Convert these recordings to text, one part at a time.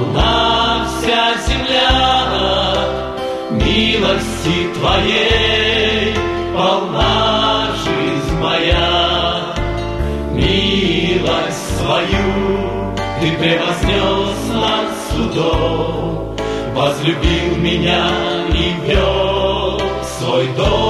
полна вся земля милости Твоей, полна жизнь моя. Милость свою Ты превознес над судом, возлюбил меня и ввел в свой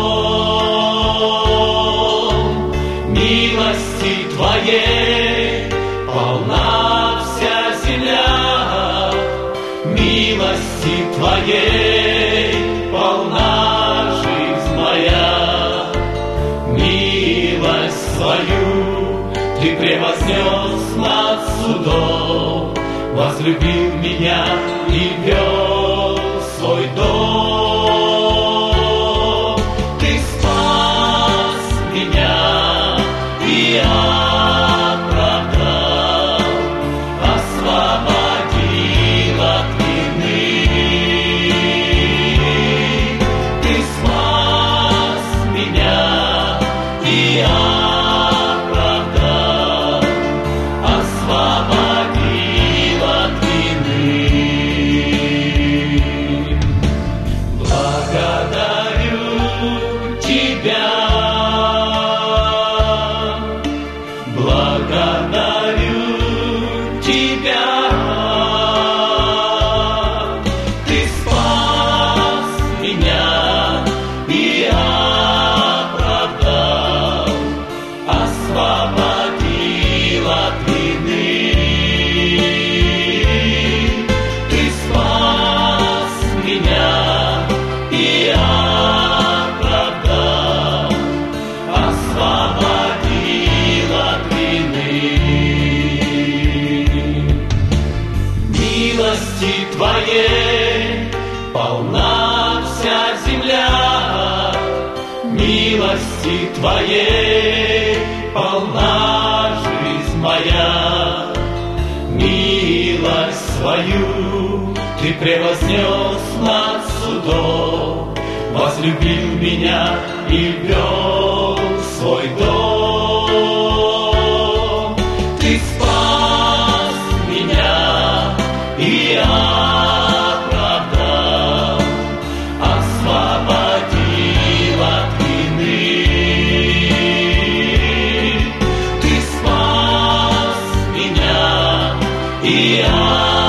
дом. Милости Твоей полна вся земля, милости Твоей полна жизнь моя. Милость свою Ты превознес над судом, возлюбил меня и ввел в свой дом. Ты спас меня и оправдал, освободил от вины. Ты спас меня и оправдал, освободил от вины. Благодарю Тебя, благодарю Тебя. Ты спас меня и оправдал, освободил от вины. Ты спас меня и оправдал, освободил от вины. Милости Твоей полна вся земля, милости Твоей полна жизнь моя. Милость свою Ты превознес над судом, возлюбил меня и ввел в свой дом. Ты спас меня и оправдал, освободил от вины. Ты спас меня и оправдал,